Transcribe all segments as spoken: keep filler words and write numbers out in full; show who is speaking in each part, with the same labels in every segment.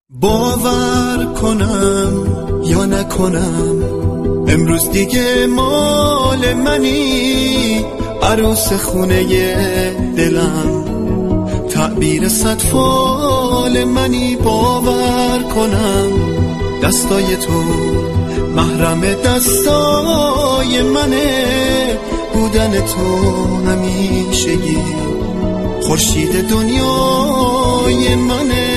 Speaker 1: باور کنم یا نکنم امروز دیگه مال منی، عروس خونه دلم، تعبیر صد فال منی. باور کنم دستای تو محرم دستای منه، بودن تو همیشگی خورشید دنیای منه.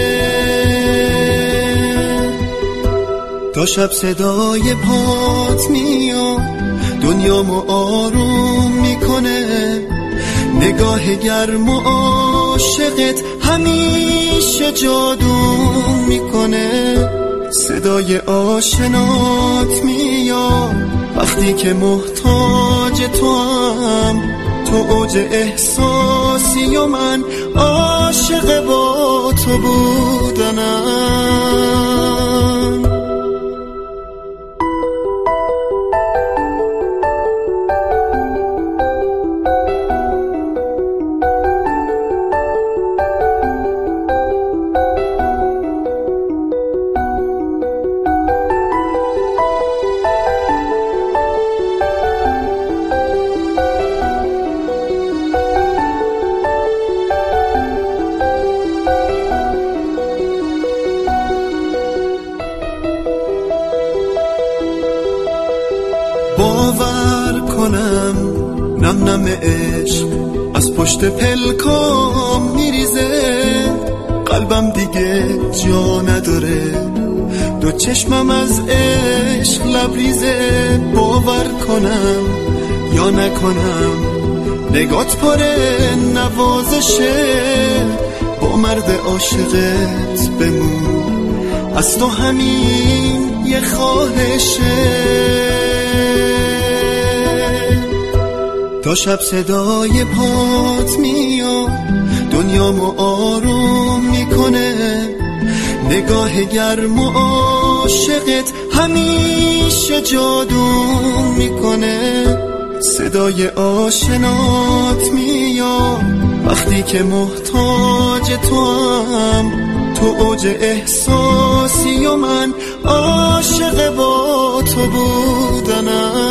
Speaker 1: تا شب صدای پات میاد دنیامو آروم میکنه، نگاه گرم و عاشقت همیشه جادو میکنه. صدای آشنات میاد وقتی که محتاج تو هم، تو اوج احساسی و من عاشق با تو بودنم. باور کنم نم نم عشق از پشت پلکام میریزه، قلبم دیگه جا نداره، دو چشمم از عشق لبریزه. باور کنم یا نکنم نگات پاره نوازشه، با مرد عاشقت بمون، از تو همین یه خواهشه. تا شب صدای پات میاد دنیامو آروم میکنه، نگاه گرم و عاشقت همیشه جادو میکنه. صدای آشنات میاد وقتی که محتاج تو هم، تو اوج احساسی و من عاشق با تو بودنم.